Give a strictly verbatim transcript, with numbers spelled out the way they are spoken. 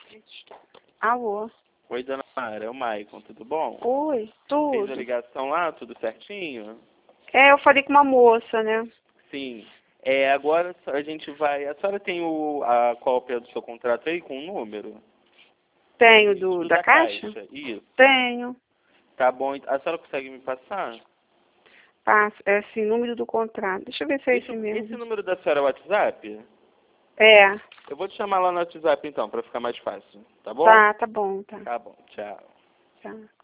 Alô? Oi, dona Mara, é o Maicon, tudo bom? Oi, Fez tudo. a ligação lá, tudo certinho? É, eu falei com uma moça, né? Sim. É, agora a gente vai... A senhora tem o, a cópia do seu contrato aí com o número? Tenho Isso, do, da, caixa? Isso. Tenho. Tá bom. A senhora consegue me passar? Passa, é assim, número do contrato. Deixa eu ver se é Esse, esse esse mesmo. número da senhora é o WhatsApp? É. Eu vou te chamar lá no WhatsApp então, pra ficar mais fácil. Tá bom? Tá, tá bom, tá. Tá bom, tchau. Tá.